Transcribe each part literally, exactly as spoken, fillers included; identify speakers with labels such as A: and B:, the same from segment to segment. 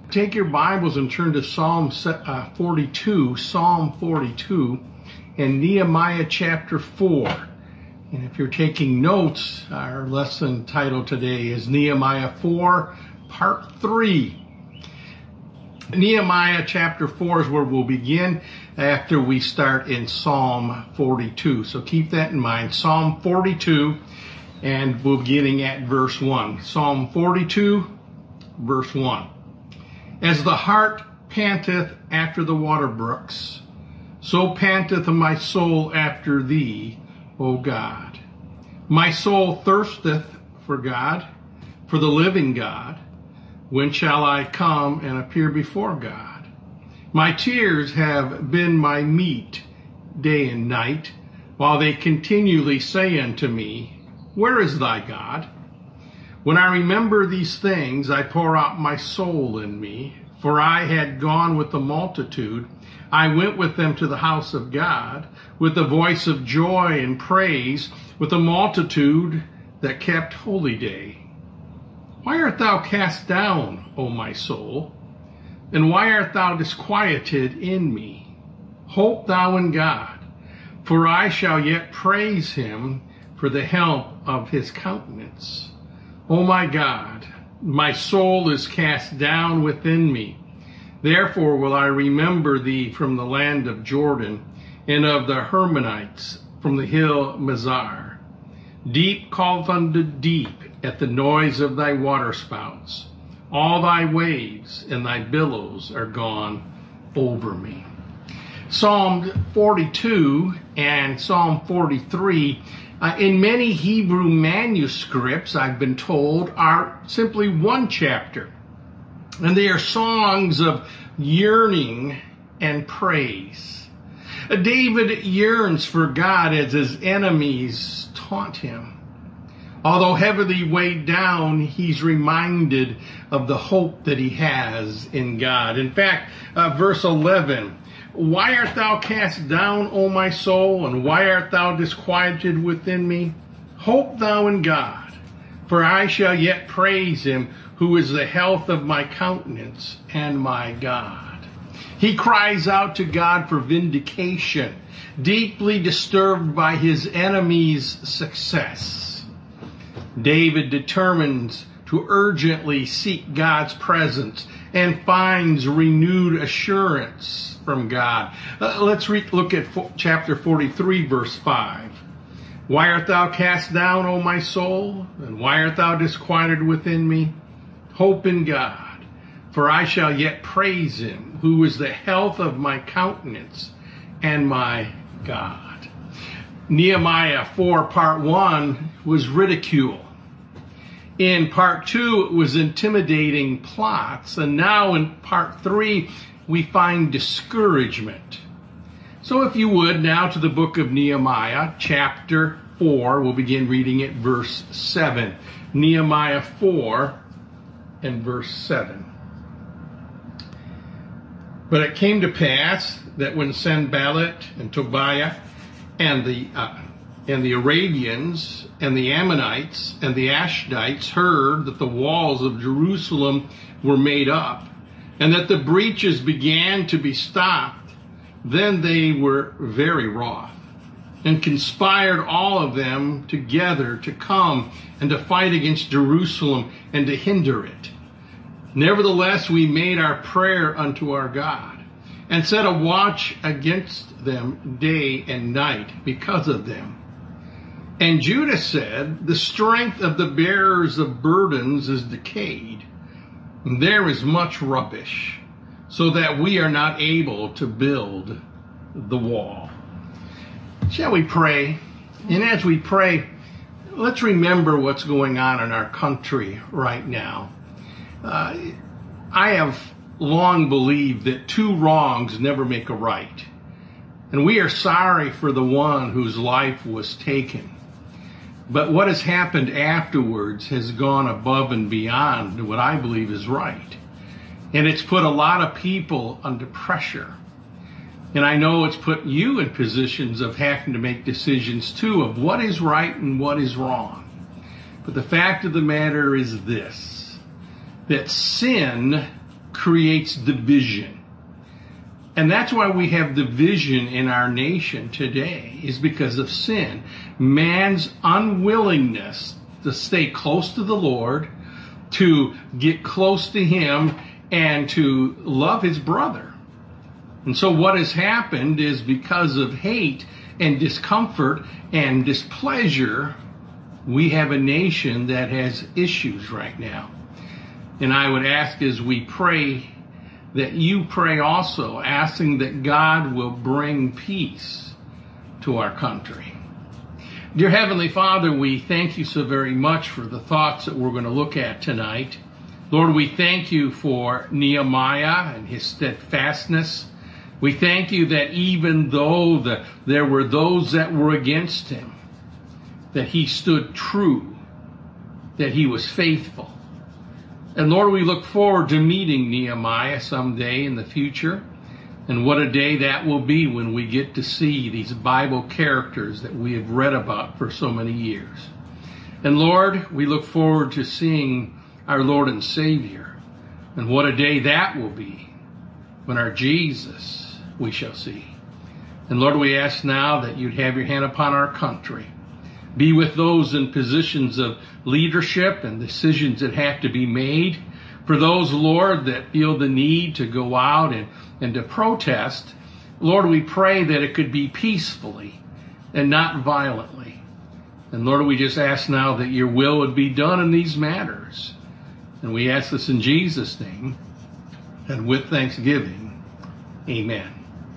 A: Take your Bibles and turn to Psalm forty-two, Psalm forty-two, and Nehemiah chapter four. And if you're taking notes, our lesson title today is Nehemiah four, part three. Nehemiah chapter four is where we'll begin after we start in Psalm forty-two. So keep that in mind. Psalm forty-two, and we're beginning at verse one. Psalm forty-two, verse one. As the hart panteth after the water brooks, so panteth my soul after thee, O God. My soul thirsteth for God, for the living God. When shall I come and appear before God? My tears have been my meat day and night, while they continually say unto me, Where is thy God? When I remember these things, I pour out my soul in me, for I had gone with the multitude. I went with them to the house of God, with the voice of joy and praise, with the multitude that kept holy day. Why art thou cast down, O my soul? And why art thou disquieted in me? Hope thou in God, for I shall yet praise him for the help of his countenance. O my God, my soul is cast down within me. Therefore will I remember thee from the land of Jordan, and of the Hermonites from the hill Mizar. Deep calleth unto deep at the noise of thy waterspouts. All thy waves and thy billows are gone over me. Psalm forty-two and Psalm forty-three, uh, in many Hebrew manuscripts, I've been told, are simply one chapter. And they are songs of yearning and praise. Uh, David yearns for God as his enemies taunt him. Although heavily weighed down, he's reminded of the hope that he has in God. In fact, uh, verse eleven, Why art thou cast down, O my soul, and why art thou disquieted within me? Hope thou in God, for I shall yet praise him, who is the health of my countenance and my God. He cries out to God for vindication, deeply disturbed by his enemy's success. David determines to urgently seek God's presence and finds renewed assurance from God. Uh, let's re- look at fo- chapter forty-three, verse five. Why art thou cast down, O my soul? And why art thou disquieted within me? Hope in God, for I shall yet praise him, who is the health of my countenance and my God. Nehemiah four, part one, was ridicule. In part two, it was intimidating plots. And now in part three, we find discouragement. So if you would, now to the book of Nehemiah, chapter four. We'll begin reading at verse seven. Nehemiah four and verse seven. But it came to pass that when Sanballat and Tobiah and the uh, and the Arabians and the Ammonites and the Ashdites heard that the walls of Jerusalem were made up, and that the breaches began to be stopped, then they were very wroth, and conspired all of them together to come and to fight against Jerusalem and to hinder it. Nevertheless, we made our prayer unto our God, and set a watch against them day and night because of them. And Judah said, The strength of the bearers of burdens is decayed, and there is much rubbish, so that we are not able to build the wall. Shall we pray? And as we pray, let's remember what's going on in our country right now. Uh, I have long believed that two wrongs never make a right. And we are sorry for the one whose life was taken. But what has happened afterwards has gone above and beyond what I believe is right. And it's put a lot of people under pressure. And I know it's put you in positions of having to make decisions too of what is right and what is wrong. But the fact of the matter is this, that sin creates division. And that's why we have division in our nation today, is because of sin. Man's unwillingness to stay close to the Lord, to get close to Him, and to love his brother. And so what has happened is, because of hate and discomfort and displeasure, we have a nation that has issues right now. And I would ask, as we pray, that you pray also, asking that God will bring peace to our country. Dear Heavenly Father, we thank you so very much for the thoughts that we're going to look at tonight. Lord, we thank you for Nehemiah and his steadfastness. We thank you that even though the, there were those that were against him, that he stood true, that he was faithful. And Lord, we look forward to meeting Nehemiah someday in the future. And what a day that will be when we get to see these Bible characters that we have read about for so many years. And Lord, we look forward to seeing our Lord and Savior. And what a day that will be when our Jesus we shall see. And Lord, we ask now that you'd have your hand upon our country. Be with those in positions of leadership and decisions that have to be made. For those, Lord, that feel the need to go out and, and to protest, Lord, we pray that it could be peacefully and not violently. And Lord, we just ask now that your will would be done in these matters. And we ask this in Jesus' name, and with thanksgiving, amen.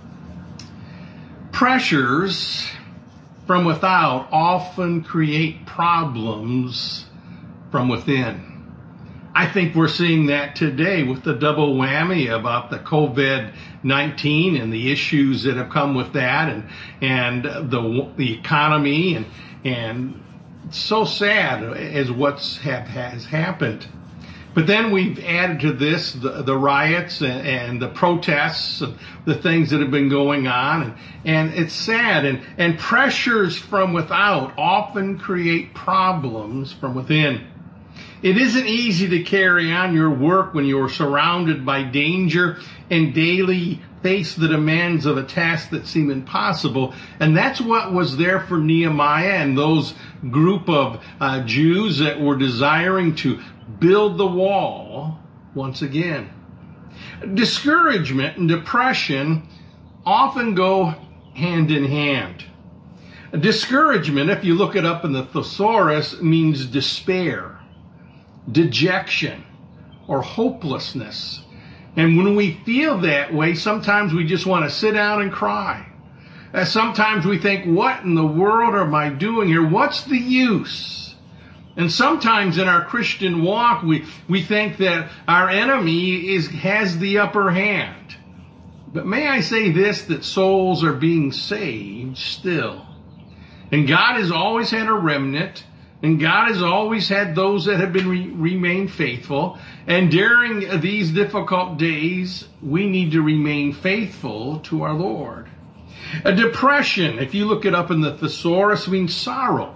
A: Pressures from without often create problems from within. I think we're seeing that today with the double whammy about the covid nineteen and the issues that have come with that, and and the the economy, and and it's so sad as what's have, has happened. But then we've added to this the, the riots and, and the protests, and the things that have been going on. And, and it's sad. And, and pressures from without often create problems from within. It isn't easy to carry on your work when you're surrounded by danger and daily face the demands of a task that seem impossible. And that's what was there for Nehemiah and those group of uh, Jews that were desiring to build the wall once again. Discouragement and depression often go hand in hand. Discouragement, if you look it up in the thesaurus, means despair, dejection, or hopelessness. And when we feel that way, sometimes we just want to sit down and cry. Uh, sometimes we think, what in the world am I doing here? What's the use? And sometimes in our Christian walk, we, we think that our enemy is has the upper hand. But may I say this, that souls are being saved still. And God has always had a remnant. And God has always had those that have been re- remained faithful. And during these difficult days, we need to remain faithful to our Lord. A depression, if you look it up in the thesaurus, means sorrow,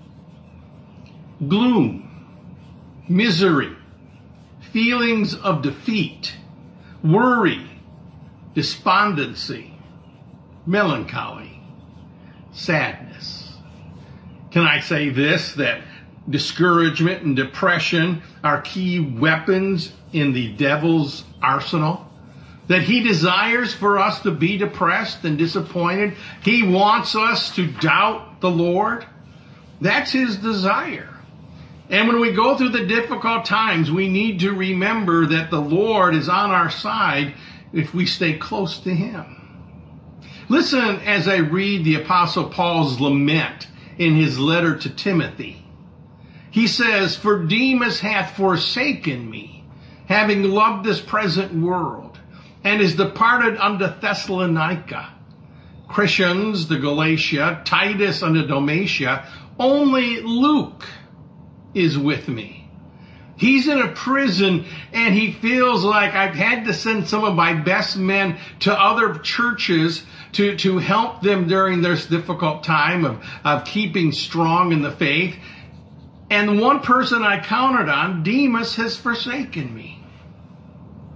A: gloom, misery, feelings of defeat, worry, despondency, melancholy, sadness. Can I say this, that discouragement and depression are key weapons in the devil's arsenal? That he desires for us to be depressed and disappointed. He wants us to doubt the Lord. That's his desire. And when we go through the difficult times, we need to remember that the Lord is on our side if we stay close to him. Listen as I read the Apostle Paul's lament in his letter to Timothy. He says, "For Demas hath forsaken me, having loved this present world, and is departed unto Thessalonica. Crescens to Galatia, Titus unto Dalmatia. Only Luke is with me." He's in a prison and he feels like, I've had to send some of my best men to other churches to, to help them during this difficult time of, of keeping strong in the faith. And the one person I counted on, Demas, has forsaken me.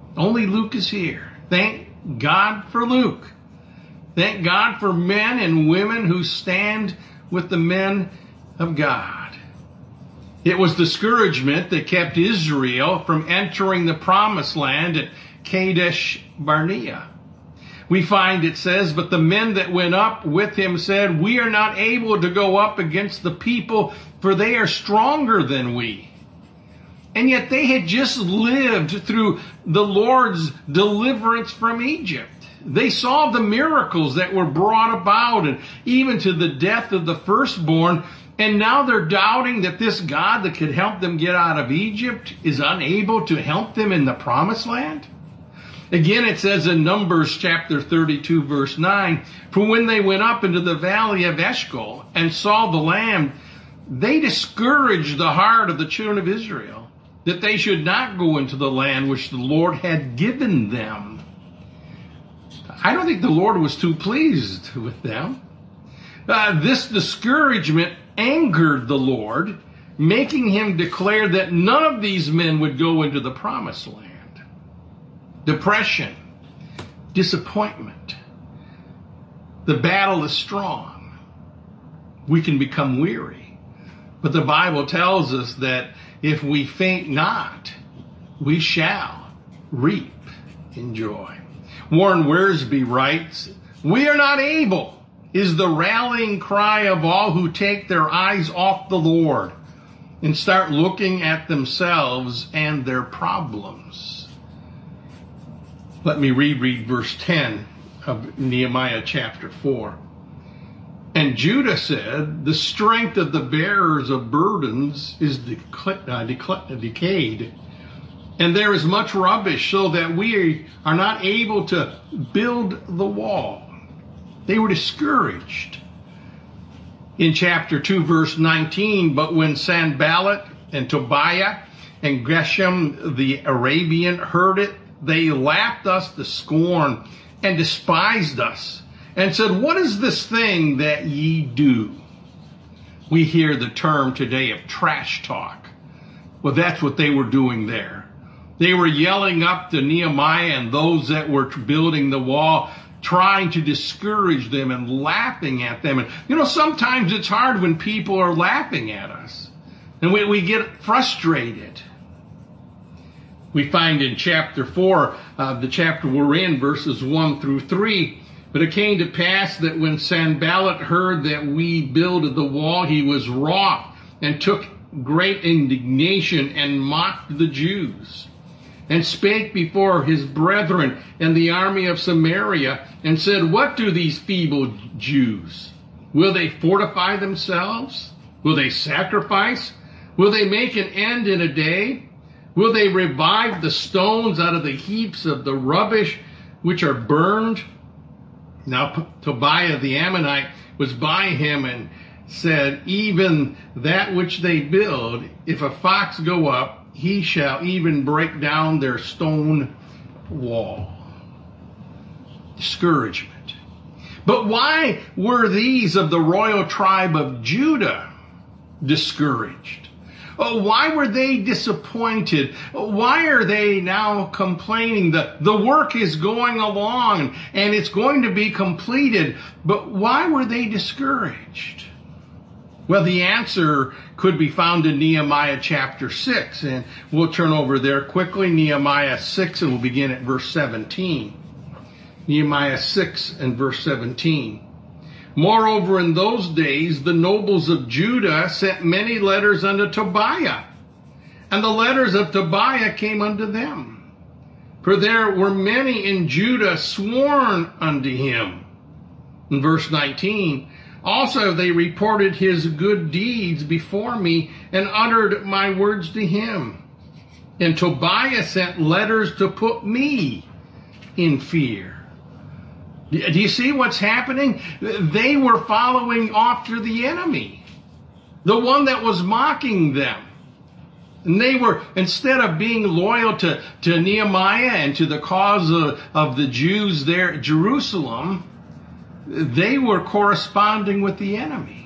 A: Only Luke is here. Thank God for Luke. Thank God for men and women who stand with the men of God. It was discouragement that kept Israel from entering the promised land at Kadesh Barnea. We find it says, but the men that went up with him said, we are not able to go up against the people, for they are stronger than we. And yet they had just lived through the Lord's deliverance from Egypt. They saw the miracles that were brought about, and even to the death of the firstborn. And now they're doubting that this God that could help them get out of Egypt is unable to help them in the promised land. Again, it says in Numbers chapter thirty-two, verse nine, for when they went up into the valley of Eshcol and saw the land, they discouraged the heart of the children of Israel, that they should not go into the land which the Lord had given them. I don't think the Lord was too pleased with them. Uh, this discouragement angered the Lord, making him declare that none of these men would go into the promised land. Depression, disappointment. The battle is strong. We can become weary. But the Bible tells us that if we faint not, we shall reap in joy. Warren Wiersbe writes, we are not able is the rallying cry of all who take their eyes off the Lord and start looking at themselves and their problems. Let me reread verse ten of Nehemiah chapter four. And Judah said, the strength of the bearers of burdens is decla- uh, decla- decayed, and there is much rubbish, so that we are not able to build the wall. They were discouraged. In chapter two, verse nineteen, but when Sanballat and Tobiah and Geshem the Arabian heard it, they laughed us to scorn and despised us and said, what is this thing that ye do? We hear the term today of trash talk. Well, that's what they were doing there. They were yelling up to Nehemiah and those that were building the wall, trying to discourage them and laughing at them. And, you know, sometimes it's hard when people are laughing at us and we, we get frustrated. We find in chapter four, uh, the chapter we're in, verses one through three, but it came to pass that when Sanballat heard that we builded the wall, he was wroth and took great indignation and mocked the Jews, and spake before his brethren and the army of Samaria, and said, what do these feeble Jews? Will they fortify themselves? Will they sacrifice? Will they make an end in a day? Will they revive the stones out of the heaps of the rubbish which are burned? Now Tobiah the Ammonite was by him and said, even that which they build, if a fox go up, he shall even break down their stone wall. Discouragement. But why were these of the royal tribe of Judah discouraged? Oh, why were they disappointed? Why are they now complaining? The, the work is going along and it's going to be completed. But why were they discouraged? Well, the answer could be found in Nehemiah chapter six. And we'll turn over there quickly. Nehemiah six, and we'll begin at verse seventeen. Nehemiah six and verse seventeen. Moreover, in those days, the nobles of Judah sent many letters unto Tobiah, and the letters of Tobiah came unto them. For there were many in Judah sworn unto him. In verse nineteen, also they reported his good deeds before me, and uttered my words to him. And Tobiah sent letters to put me in fear. Do you see what's happening? They were following after the enemy, the one that was mocking them. And they were, instead of being loyal to, to Nehemiah and to the cause of, of the Jews there at Jerusalem, they were corresponding with the enemy.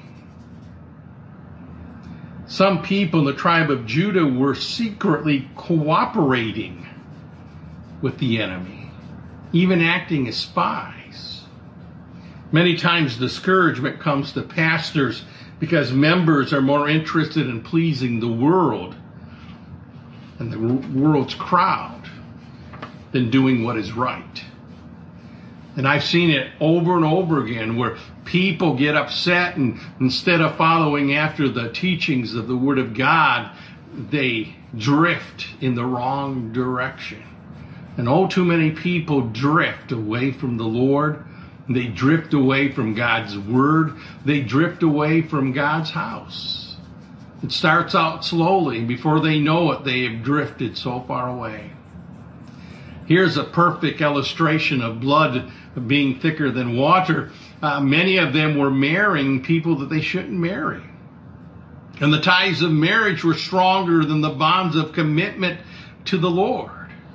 A: Some people in the tribe of Judah were secretly cooperating with the enemy, even acting as spies. Many times discouragement comes to pastors because members are more interested in pleasing the world and the world's crowd than doing what is right. And I've seen it over and over again where people get upset, and instead of following after the teachings of the Word of God, they drift in the wrong direction. And oh, too many people drift away from the Lord. They drift away from God's Word. They drift away from God's house. It starts out slowly, and before they know it, they have drifted so far away. Here's a perfect illustration of blood being thicker than water. Uh, many of them were marrying people that they shouldn't marry. And the ties of marriage were stronger than the bonds of commitment to the Lord.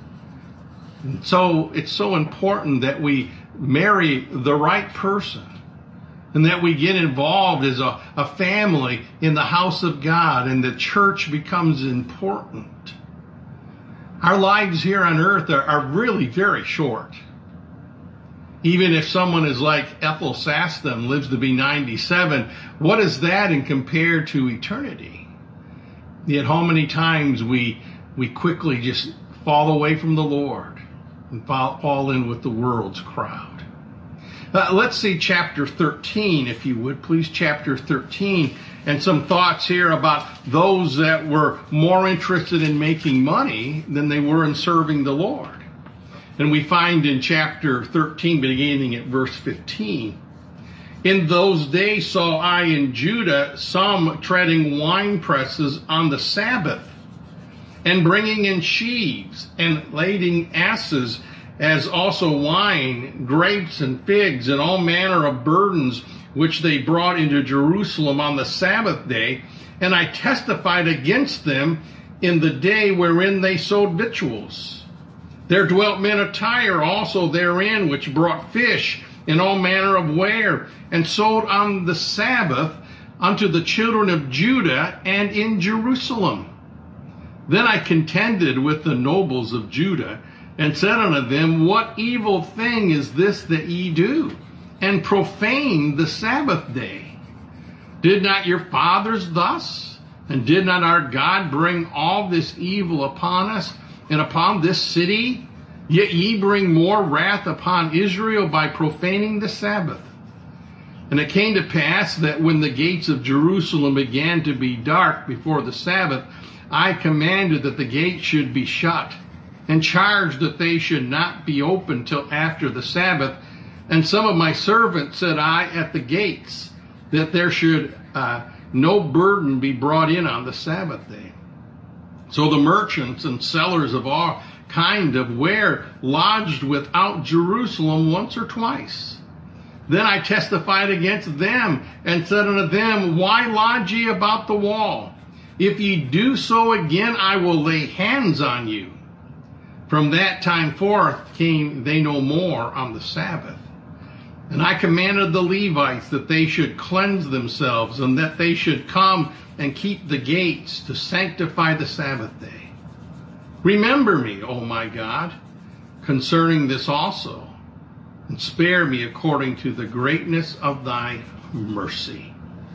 A: And so it's so important that we marry the right person and that we get involved as a, a family in the house of God, and the church becomes important. Our lives here on earth are, are really very short. Even if someone is like Ethel Saston, lives to be ninety-seven, what is that in compared to eternity? Yet how many times we we quickly just fall away from the Lord and fall, fall in with the world's crowd. Uh, let's see chapter thirteen, if you would, please, chapter thirteen, and some thoughts here about those that were more interested in making money than they were in serving the Lord. And we find in chapter thirteen, beginning at verse fifteen, "In those days saw I in Judah some treading wine presses on the Sabbath, and bringing in sheaves, and lading asses, as also wine, grapes, and figs, and all manner of burdens, which they brought into Jerusalem on the Sabbath day. And I testified against them in the day wherein they sowed victuals. There dwelt men of Tyre also therein, which brought fish and all manner of ware, and sold on the Sabbath unto the children of Judah and in Jerusalem. Then I contended with the nobles of Judah, and said unto them, What evil thing is this that ye do, and profane the Sabbath day? Did not your fathers thus? And did not our God bring all this evil upon us, and upon this city? Yet ye bring more wrath upon Israel by profaning the Sabbath. And it came to pass that when the gates of Jerusalem began to be dark before the Sabbath, I commanded that the gates should be shut, and charged that they should not be opened till after the Sabbath. And some of my servants said I at the gates, that there should uh, no burden be brought in on the Sabbath day. So the merchants and sellers of all kind of ware lodged without Jerusalem once or twice. Then I testified against them, and said unto them, Why lodge ye about the wall? If ye do so again, I will lay hands on you. From that time forth came they no more on the Sabbath. And I commanded the Levites that they should cleanse themselves, and that they should come and keep the gates to sanctify the Sabbath day. Remember me, O my God, concerning this also, and spare me according to the greatness of thy mercy."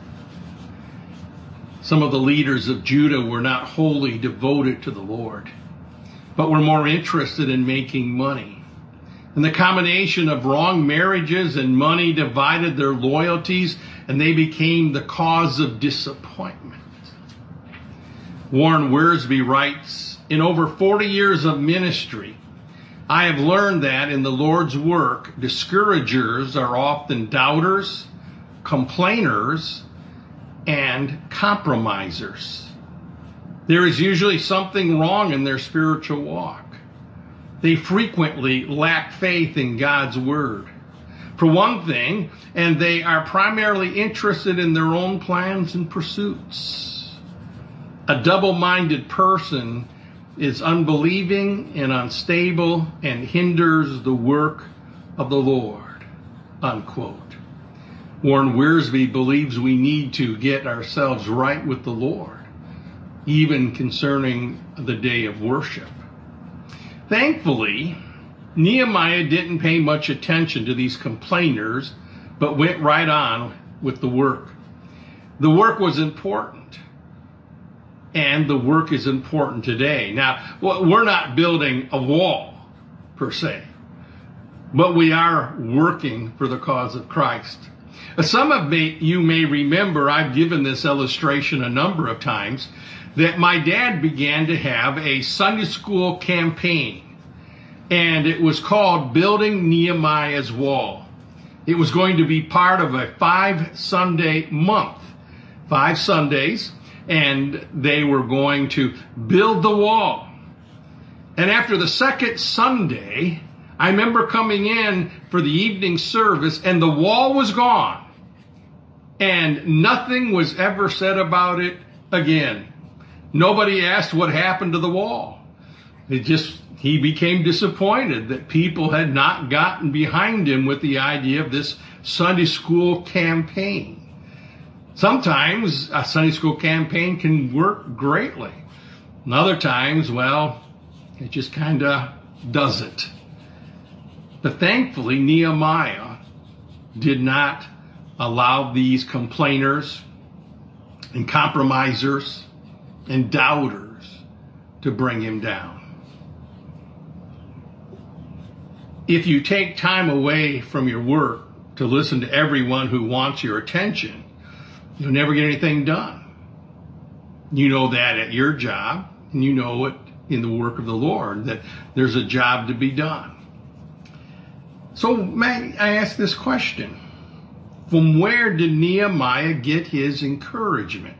A: Some of the leaders of Judah were not wholly devoted to the Lord, but were more interested in making money. And the combination of wrong marriages and money divided their loyalties, and they became the cause of disappointment. Warren Wiersbe writes, "In over forty years of ministry, I have learned that in the Lord's work, discouragers are often doubters, complainers, and compromisers. There is usually something wrong in their spiritual walk. They frequently lack faith in God's word, for one thing, and they are primarily interested in their own plans and pursuits. A double-minded person is unbelieving and unstable and hinders the work of the Lord," unquote. Warren Wiersbe believes we need to get ourselves right with the Lord, even concerning the day of worship. Thankfully, Nehemiah didn't pay much attention to these complainers, but went right on with the work. The work was important, and the work is important today. Now, we're not building a wall, per se, but we are working for the cause of Christ. Some of you may remember, I've given this illustration a number of times, that my dad began to have a Sunday school campaign, and it was called Building Nehemiah's Wall. It was going to be part of a five Sunday month, five Sundays, and they were going to build the wall. And after the second Sunday, I remember coming in for the evening service, and the wall was gone. And nothing was ever said about it again. Nobody asked what happened to the wall. It just, he became disappointed that people had not gotten behind him with the idea of this Sunday school campaign. Sometimes a Sunday school campaign can work greatly. And other times, well, it just kind of doesn't. But thankfully, Nehemiah did not allow these complainers and compromisers and doubters to bring him down. If you take time away from your work to listen to everyone who wants your attention, you'll never get anything done. You know that at your job, and you know it in the work of the Lord, that there's a job to be done. So may I ask this question? From where did Nehemiah get his encouragement?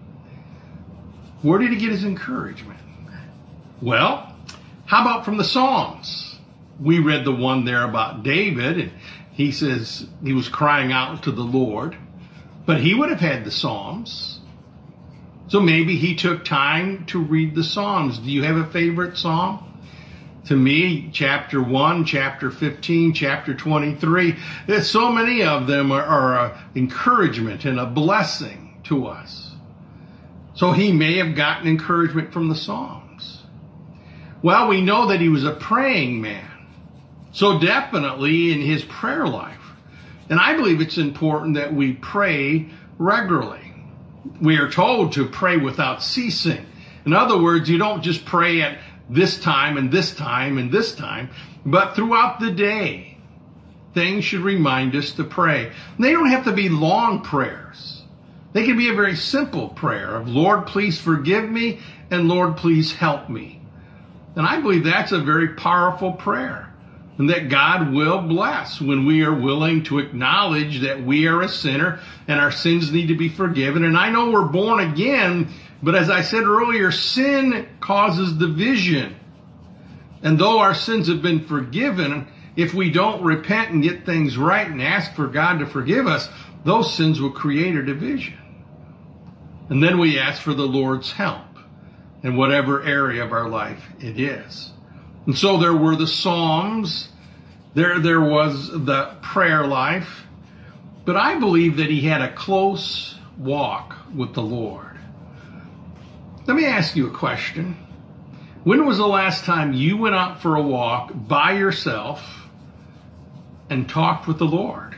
A: Where did he get his encouragement? Well, how about from the Psalms? We read the one there about David, and he says he was crying out to the Lord, but he would have had the Psalms. So maybe he took time to read the Psalms. Do you have a favorite Psalm? To me, chapter one, chapter fifteen, chapter twenty-three, there's so many of them are, are an encouragement and a blessing to us. So he may have gotten encouragement from the Psalms. Well, we know that he was a praying man. So definitely in his prayer life. And I believe it's important that we pray regularly. We are told to pray without ceasing. In other words, you don't just pray at this time and this time and this time, but throughout the day, things should remind us to pray. And they don't have to be long prayers. They can be a very simple prayer of, Lord, please forgive me, and Lord, please help me. And I believe that's a very powerful prayer, and that God will bless when we are willing to acknowledge that we are a sinner and our sins need to be forgiven. And I know we're born again, but as I said earlier, sin causes division. And though our sins have been forgiven, if we don't repent and get things right and ask for God to forgive us, those sins will create a division. And then we ask for the Lord's help in whatever area of our life it is. And so there were the Psalms, there, there was the prayer life, but I believe that he had a close walk with the Lord. Let me ask you a question. When was the last time you went out for a walk by yourself and talked with the Lord?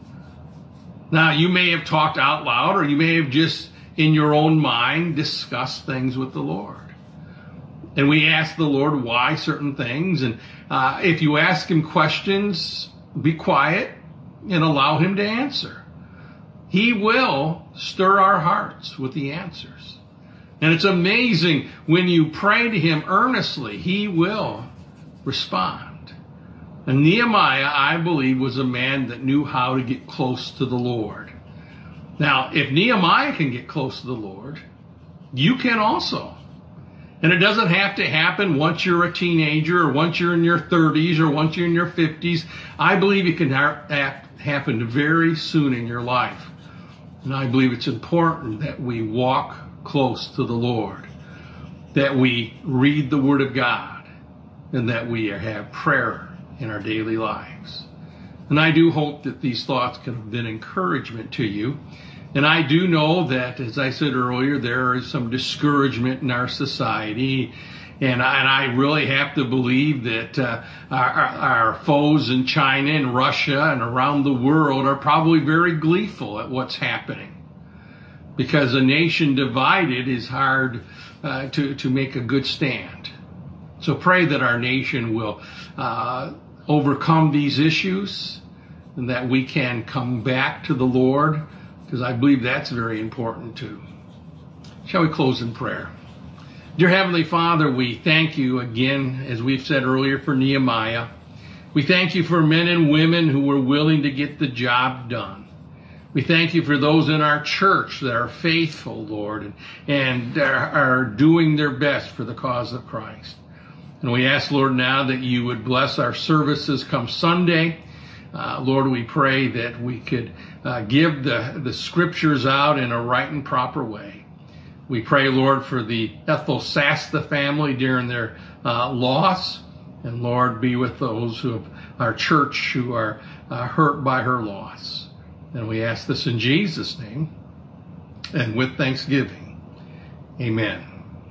A: Now, you may have talked out loud, or you may have just in your own mind discussed things with the Lord. And we ask the Lord why certain things. And uh, if you ask him questions, be quiet and allow him to answer. He will stir our hearts with the answers. And it's amazing when you pray to him earnestly, he will respond. And Nehemiah, I believe, was a man that knew how to get close to the Lord. Now, if Nehemiah can get close to the Lord, you can also. And it doesn't have to happen once you're a teenager or once you're in your thirties or once you're in your fifties. I believe it can ha- happen very soon in your life. And I believe it's important that we walk close to the Lord, that we read the Word of God, and that we have prayer in our daily lives. And I do hope that these thoughts can have been encouragement to you. And I do know that, as I said earlier, there is some discouragement in our society. And I, and I really have to believe that uh, our, our foes in China and Russia and around the world are probably very gleeful at what's happening. Because a nation divided is hard uh, to, to make a good stand. So pray that our nation will uh, overcome these issues and that we can come back to the Lord, because I believe that's very important too. Shall we close in prayer? Dear Heavenly Father, we thank you again, as we've said earlier, for Nehemiah. We thank you for men and women who were willing to get the job done. We thank you for those in our church that are faithful, Lord, and, and are, are doing their best for the cause of Christ. And we ask, Lord, now that you would bless our services come Sunday. Uh, Lord, we pray that we could uh, give the, the scriptures out in a right and proper way. We pray, Lord, for the Ethel Sasta family during their uh, loss. And Lord, be with those who have our church who are uh, hurt by her loss. And we ask this in Jesus' name and with thanksgiving. Amen.